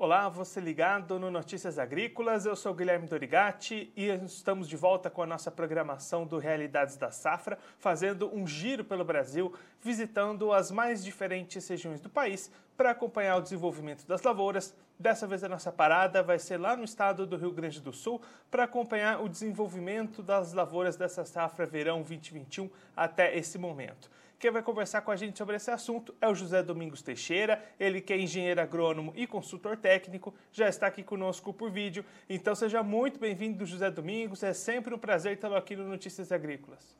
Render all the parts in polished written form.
Olá, você ligado no Notícias Agrícolas, eu sou Guilherme Dorigatti e estamos de volta com a nossa programação do Realidades da Safra, fazendo um giro pelo Brasil, visitando as mais diferentes regiões do país para acompanhar o desenvolvimento das lavouras. Dessa vez a nossa parada vai ser lá no estado do Rio Grande do Sul para acompanhar o desenvolvimento das lavouras dessa safra verão 2021 até esse momento. Quem vai conversar com a gente sobre esse assunto é o José Domingos Teixeira, ele que é engenheiro agrônomo e consultor técnico, já está aqui conosco por vídeo. Então seja muito bem-vindo, José Domingos, é sempre um prazer tê-lo aqui no Notícias Agrícolas.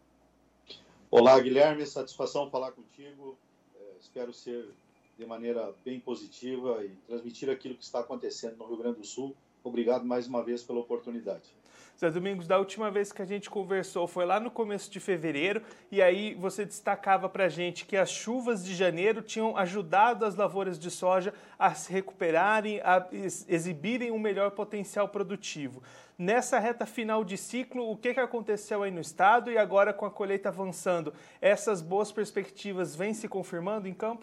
Olá, Guilherme, satisfação falar contigo. Espero ser de maneira bem positiva e transmitir aquilo que está acontecendo no Rio Grande do Sul. Obrigado mais uma vez pela oportunidade. Zé Domingos, da última vez que a gente conversou foi lá no começo de fevereiro e aí você destacava para a gente que as chuvas de janeiro tinham ajudado as lavouras de soja a se recuperarem, a exibirem um melhor potencial produtivo. Nessa reta final de ciclo, o que aconteceu aí no estado e agora com a colheita avançando, essas boas perspectivas vêm se confirmando em campo?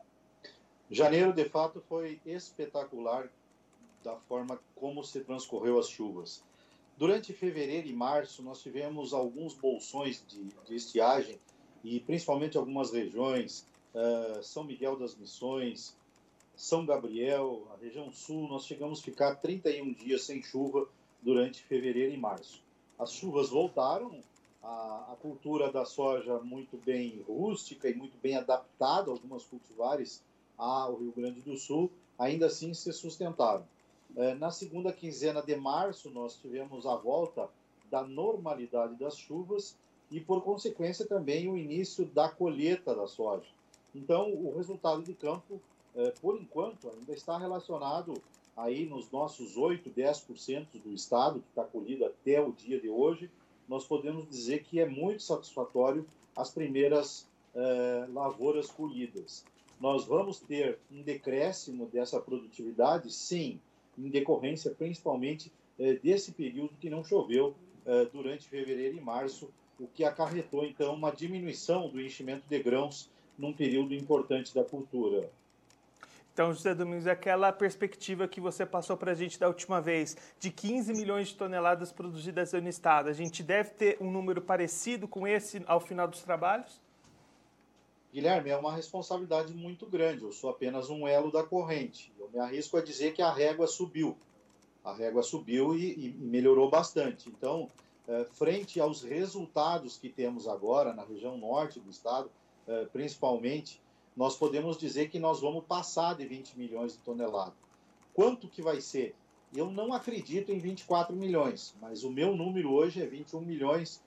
Janeiro, de fato, foi espetacular da forma como se transcorreu as chuvas. Durante fevereiro e março, nós tivemos alguns bolsões de estiagem e principalmente algumas regiões, São Miguel das Missões, São Gabriel, a região sul, nós chegamos a ficar 31 dias sem chuva durante fevereiro e março. As chuvas voltaram, a cultura da soja muito bem rústica e muito bem adaptada, algumas cultivares ao Rio Grande do Sul, ainda assim se sustentaram. Na segunda quinzena de março, nós tivemos a volta da normalidade das chuvas e, por consequência, também o início da colheita da soja. Então, o resultado de campo, por enquanto, ainda está relacionado aí nos nossos 8, 10% do estado, que está colhido até o dia de hoje. Nós podemos dizer que é muito satisfatório as primeiras lavouras colhidas. Nós vamos ter um decréscimo dessa produtividade? Sim, em decorrência principalmente desse período que não choveu durante fevereiro e março, o que acarretou, então, uma diminuição do enchimento de grãos num período importante da cultura. Então, José Domingos, aquela perspectiva que você passou para a gente da última vez, de 15 milhões de toneladas produzidas no estado, a gente deve ter um número parecido com esse ao final dos trabalhos? Guilherme, é uma responsabilidade muito grande. Eu sou apenas um elo da corrente. Eu me arrisco a dizer que a régua subiu. A régua subiu e melhorou bastante. Então, frente aos resultados que temos agora na região norte do estado, principalmente, nós podemos dizer que nós vamos passar de 20 milhões de toneladas. Quanto que vai ser? Eu não acredito em 24 milhões, mas o meu número hoje é 21 milhões,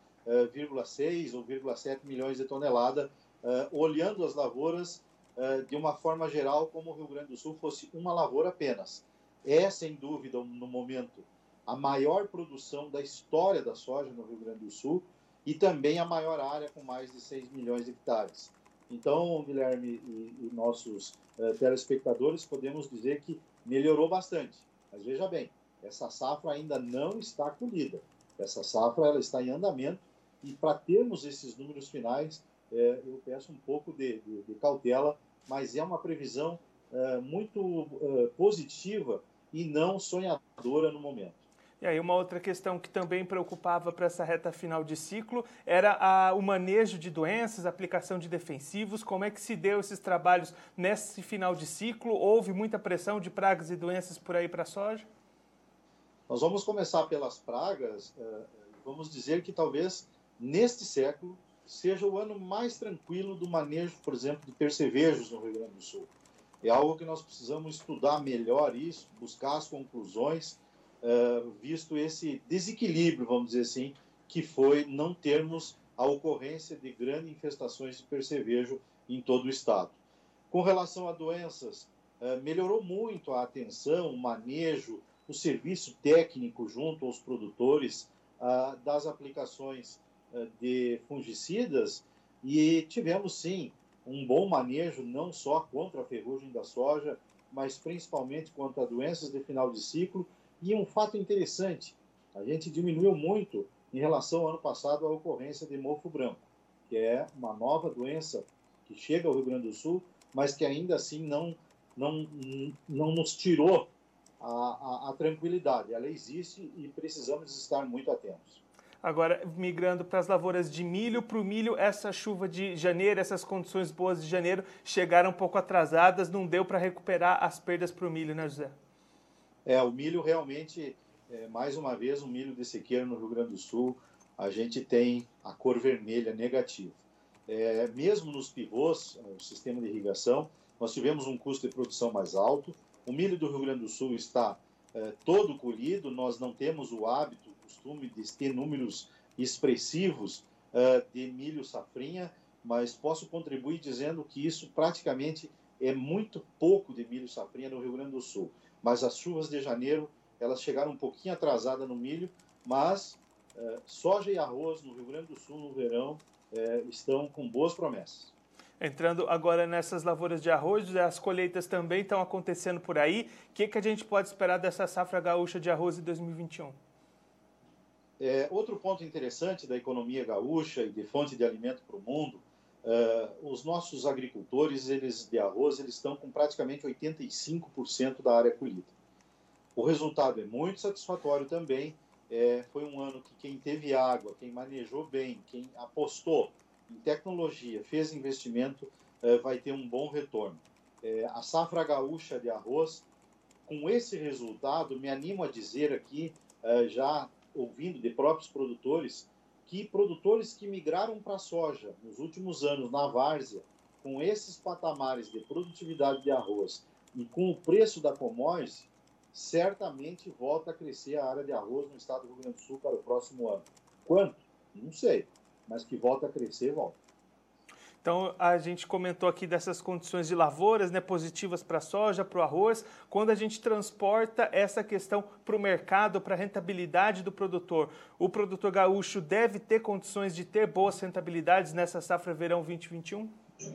6 ou 7 milhões de toneladas, olhando as lavouras de uma forma geral, como o Rio Grande do Sul fosse uma lavoura apenas. É, sem dúvida, no momento, a maior produção da história da soja no Rio Grande do Sul e também a maior área, com mais de 6 milhões de hectares. Então, Guilherme e nossos telespectadores, podemos dizer que melhorou bastante. Mas veja bem, essa safra ainda não está colhida. Essa safra ela está em andamento e para termos esses números finais, eu peço um pouco de cautela, mas é uma previsão muito positiva e não sonhadora no momento. E aí uma outra questão que também preocupava para essa reta final de ciclo era o manejo de doenças, a aplicação de defensivos. Como é que se deu esses trabalhos nesse final de ciclo? Houve muita pressão de pragas e doenças por aí para a soja? Nós vamos começar pelas pragas. Vamos dizer que talvez neste século seja o ano mais tranquilo do manejo, por exemplo, de percevejos no Rio Grande do Sul. É algo que nós precisamos estudar melhor isso, buscar as conclusões, visto esse desequilíbrio, vamos dizer assim, que foi não termos a ocorrência de grandes infestações de percevejo em todo o estado. Com relação a doenças, melhorou muito a atenção, o manejo, o serviço técnico junto aos produtores das aplicações de fungicidas e tivemos, sim, um bom manejo não só contra a ferrugem da soja, mas principalmente contra doenças de final de ciclo. E um fato interessante, a gente diminuiu muito em relação ao ano passado a ocorrência de mofo branco, que é uma nova doença que chega ao Rio Grande do Sul, mas que ainda assim não nos tirou a tranquilidade. Ela existe e precisamos estar muito atentos. Agora, migrando para as lavouras de milho, para o milho, essa chuva de janeiro, essas condições boas de janeiro chegaram um pouco atrasadas, não deu para recuperar as perdas para o milho, né, José? O milho realmente, mais uma vez, o milho de sequeiro no Rio Grande do Sul, a gente tem a cor vermelha negativa. Mesmo nos pivôs, o sistema de irrigação, nós tivemos um custo de produção mais alto. O milho do Rio Grande do Sul está todo colhido, nós não temos o hábito, o costume de ter números expressivos de milho safrinha, mas posso contribuir dizendo que isso praticamente é muito pouco de milho safrinha no Rio Grande do Sul. Mas as chuvas de janeiro, elas chegaram um pouquinho atrasadas no milho, mas soja e arroz no Rio Grande do Sul no verão estão com boas promessas. Entrando agora nessas lavouras de arroz, as colheitas também estão acontecendo por aí. O que a gente pode esperar dessa safra gaúcha de arroz em 2021? Outro ponto interessante da economia gaúcha e de fonte de alimento para o mundo, os nossos agricultores de arroz eles estão com praticamente 85% da área colhida. O resultado é muito satisfatório também. Foi um ano que quem teve água, quem manejou bem, quem apostou em tecnologia, fez investimento, vai ter um bom retorno. A safra gaúcha de arroz, com esse resultado, me animo a dizer aqui, já ouvindo de próprios produtores, que produtores que migraram para a soja nos últimos anos na várzea, com esses patamares de produtividade de arroz e com o preço da commodity, certamente volta a crescer a área de arroz no estado do Rio Grande do Sul para o próximo ano. Quanto? Não sei, mas que volta a crescer, volta. Então, a gente comentou aqui dessas condições de lavouras, né, positivas para a soja, para o arroz. Quando a gente transporta essa questão para o mercado, para a rentabilidade do produtor, o produtor gaúcho deve ter condições de ter boas rentabilidades nessa safra verão 2021?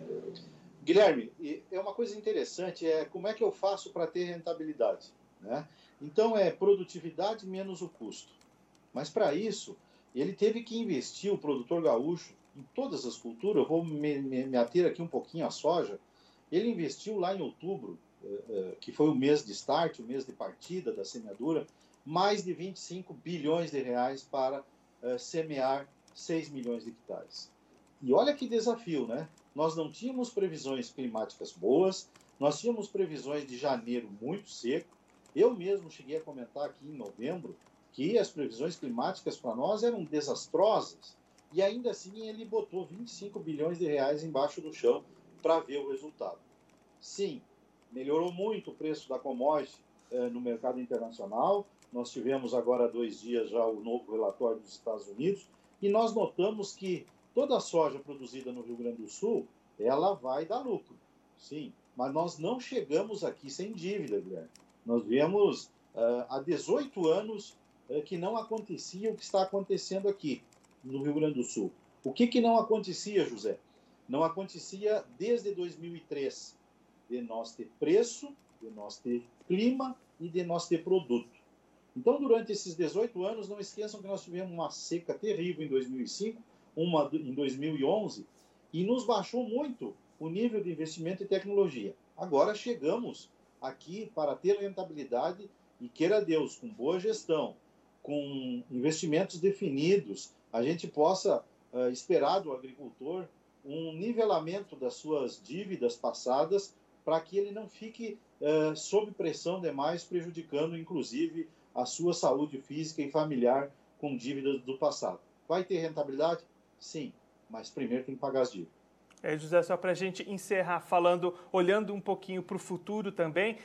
Guilherme, é uma coisa interessante, como é que eu faço para ter rentabilidade? Né? Então, produtividade menos o custo. Mas, para isso, ele teve que investir, o produtor gaúcho, em todas as culturas. Eu vou me ater aqui um pouquinho à soja. Ele investiu lá em outubro, que foi o mês de start, o mês de partida da semeadura, mais de 25 bilhões de reais para semear 6 milhões de hectares. E olha que desafio, né? Nós não tínhamos previsões climáticas boas, nós tínhamos previsões de janeiro muito seco. Eu mesmo cheguei a comentar aqui em novembro que as previsões climáticas para nós eram desastrosas. E ainda assim ele botou 25 bilhões de reais embaixo do chão para ver o resultado. Sim, melhorou muito o preço da commodity no mercado internacional. Nós tivemos agora há 2 dias já o novo relatório dos Estados Unidos e nós notamos que toda a soja produzida no Rio Grande do Sul, ela vai dar lucro. Sim, mas nós não chegamos aqui sem dívida, Guilherme. Nós viemos há 18 anos que não acontecia o que está acontecendo aqui no Rio Grande do Sul. O que não acontecia, José? Não acontecia desde 2003, de nós ter preço, de nós ter clima e de nós ter produto. Então, durante esses 18 anos, não esqueçam que nós tivemos uma seca terrível em 2005, uma em 2011, e nos baixou muito o nível de investimento em tecnologia. Agora chegamos aqui para ter rentabilidade e, queira Deus, com boa gestão, com investimentos definidos, a gente possa esperar do agricultor um nivelamento das suas dívidas passadas para que ele não fique sob pressão demais, prejudicando, inclusive, a sua saúde física e familiar com dívidas do passado. Vai ter rentabilidade? Sim, mas primeiro tem que pagar as dívidas. José, só para a gente encerrar olhando um pouquinho para o futuro também,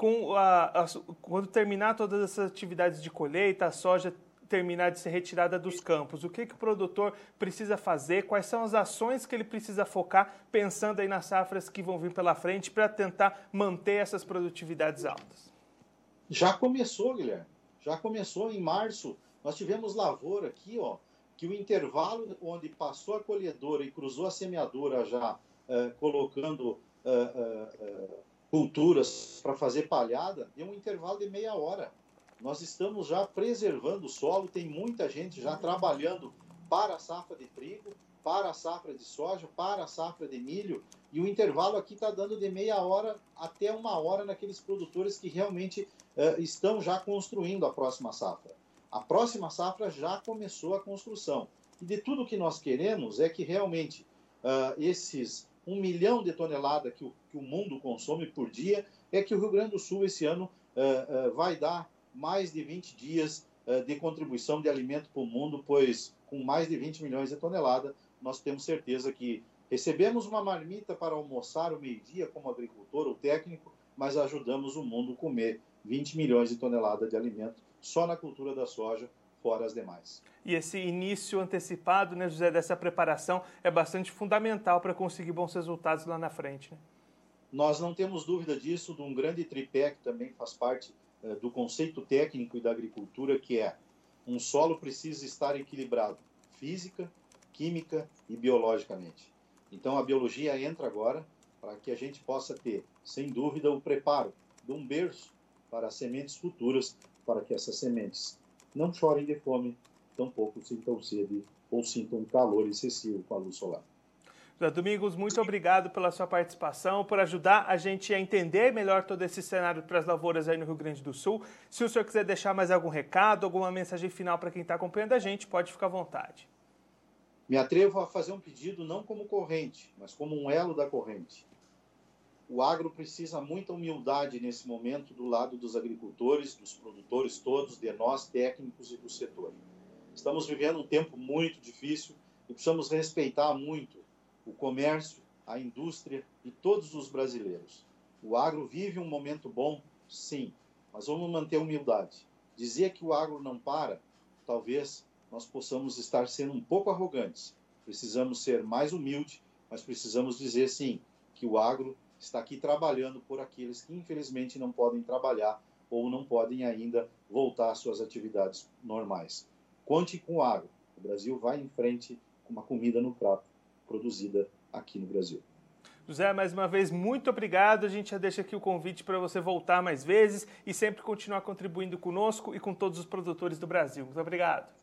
quando terminar todas essas atividades de colheita, a soja terminar de ser retirada dos campos, o que o produtor precisa fazer, quais são as ações que ele precisa focar, pensando aí nas safras que vão vir pela frente, para tentar manter essas produtividades altas? Já começou, Guilherme, já começou em março. Nós tivemos lavoura aqui, que o intervalo onde passou a colhedora e cruzou a semeadura já colocando culturas para fazer palhada, deu um intervalo de meia hora. Nós estamos já preservando o solo, tem muita gente já trabalhando para a safra de trigo, para a safra de soja, para a safra de milho, e o intervalo aqui está dando de meia hora até 1 hora naqueles produtores que realmente estão já construindo a próxima safra. A próxima safra já começou a construção. E de tudo que nós queremos é que realmente esses 1 milhão de toneladas que o mundo consome por dia, é que o Rio Grande do Sul esse ano vai dar mais de 20 dias de contribuição de alimento para o mundo, pois com mais de 20 milhões de toneladas, nós temos certeza que recebemos uma marmita para almoçar ao meio-dia como agricultor ou técnico, mas ajudamos o mundo a comer 20 milhões de toneladas de alimento só na cultura da soja, fora as demais. E esse início antecipado, né, José, dessa preparação é bastante fundamental para conseguir bons resultados lá na frente, né? Nós não temos dúvida disso, de um grande tripé que também faz parte do conceito técnico e da agricultura, que é um solo precisa estar equilibrado física, química e biologicamente. Então a biologia entra agora para que a gente possa ter, sem dúvida, o preparo de um berço para as sementes futuras, para que essas sementes não chorem de fome, tampouco sintam sede ou sintam calor excessivo com a luz solar. José Domingos, muito obrigado pela sua participação, por ajudar a gente a entender melhor todo esse cenário para as lavouras aí no Rio Grande do Sul. Se o senhor quiser deixar mais algum recado, alguma mensagem final para quem está acompanhando a gente, pode ficar à vontade. Me atrevo a fazer um pedido não como corrente, mas como um elo da corrente. O agro precisa muita humildade nesse momento do lado dos agricultores, dos produtores todos, de nós técnicos e do setor. Estamos vivendo um tempo muito difícil e precisamos respeitar muito o comércio, a indústria e todos os brasileiros. O agro vive um momento bom, sim, mas vamos manter a humildade. Dizer que o agro não para, talvez nós possamos estar sendo um pouco arrogantes. Precisamos ser mais humildes, mas precisamos dizer, sim, que o agro está aqui trabalhando por aqueles que infelizmente não podem trabalhar ou não podem ainda voltar às suas atividades normais. Conte com o agro. O Brasil vai em frente com uma comida no prato produzida aqui no Brasil. José, mais uma vez, muito obrigado. A gente já deixa aqui o convite para você voltar mais vezes e sempre continuar contribuindo conosco e com todos os produtores do Brasil. Muito obrigado.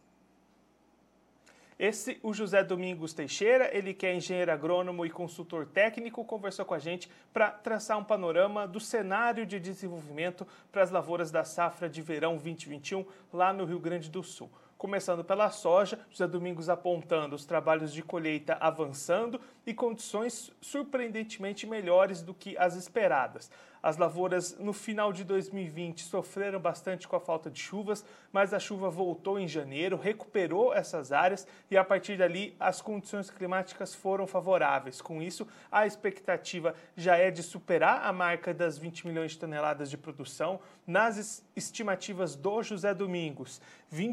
O José Domingos Teixeira, ele que é engenheiro agrônomo e consultor técnico, conversou com a gente para traçar um panorama do cenário de desenvolvimento para as lavouras da safra de verão 2021 lá no Rio Grande do Sul. Começando pela soja, José Domingos apontando os trabalhos de colheita avançando e condições surpreendentemente melhores do que as esperadas. As lavouras no final de 2020 sofreram bastante com a falta de chuvas, mas a chuva voltou em janeiro, recuperou essas áreas e a partir dali as condições climáticas foram favoráveis. Com isso, a expectativa já é de superar a marca das 20 milhões de toneladas de produção. Nas estimativas do José Domingos,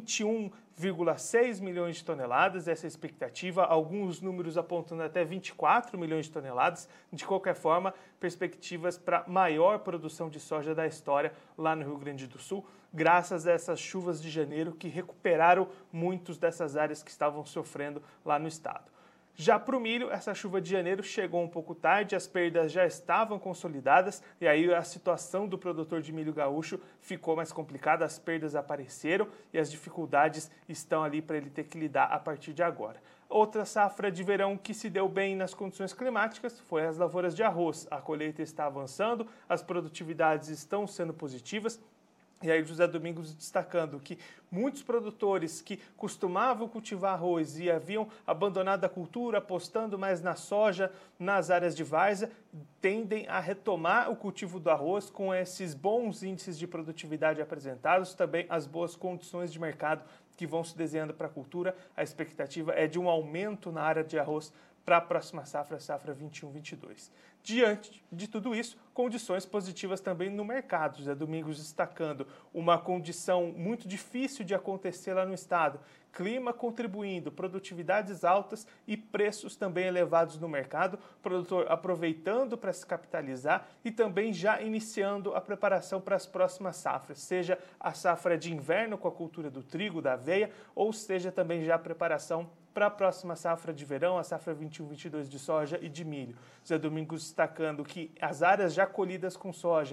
21,6 milhões de toneladas, essa é a expectativa, alguns números apontando até 24 milhões de toneladas. De qualquer forma, perspectivas para maior produção de soja da história lá no Rio Grande do Sul, graças a essas chuvas de janeiro que recuperaram muitas dessas áreas que estavam sofrendo lá no estado. Já para o milho, essa chuva de janeiro chegou um pouco tarde, as perdas já estavam consolidadas e aí a situação do produtor de milho gaúcho ficou mais complicada, as perdas apareceram e as dificuldades estão ali para ele ter que lidar a partir de agora. Outra safra de verão que se deu bem nas condições climáticas foi as lavouras de arroz. A colheita está avançando, as produtividades estão sendo positivas. E aí José Domingos destacando que muitos produtores que costumavam cultivar arroz e haviam abandonado a cultura, apostando mais na soja, nas áreas de várzea, tendem a retomar o cultivo do arroz com esses bons índices de produtividade apresentados, também as boas condições de mercado que vão se desenhando para a cultura. A expectativa é de um aumento na área de arroz para a próxima safra, safra 21-22. Diante de tudo isso, condições positivas também no mercado. José Domingos destacando uma condição muito difícil de acontecer lá no estado. Clima contribuindo, produtividades altas e preços também elevados no mercado. Produtor aproveitando para se capitalizar e também já iniciando a preparação para as próximas safras, seja a safra de inverno com a cultura do trigo, da aveia, ou seja também já a preparação para a próxima safra de verão, a safra 21-22 de soja e de milho. José Domingos destacando que as áreas já colhidas com soja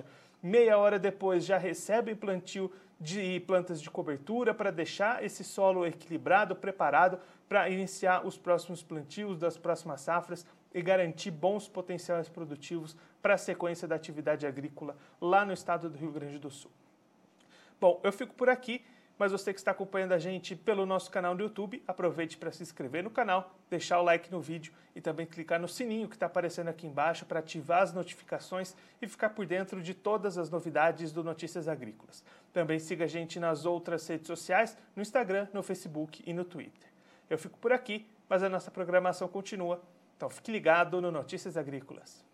meia hora depois já recebem plantio de plantas de cobertura para deixar esse solo equilibrado, preparado para iniciar os próximos plantios das próximas safras e garantir bons potenciais produtivos para a sequência da atividade agrícola lá no estado do Rio Grande do Sul. Bom, eu fico por aqui, mas você que está acompanhando a gente pelo nosso canal no YouTube, aproveite para se inscrever no canal, deixar o like no vídeo e também clicar no sininho que está aparecendo aqui embaixo para ativar as notificações e ficar por dentro de todas as novidades do Notícias Agrícolas. Também siga a gente nas outras redes sociais, no Instagram, no Facebook e no Twitter. Eu fico por aqui, mas a nossa programação continua, então fique ligado no Notícias Agrícolas.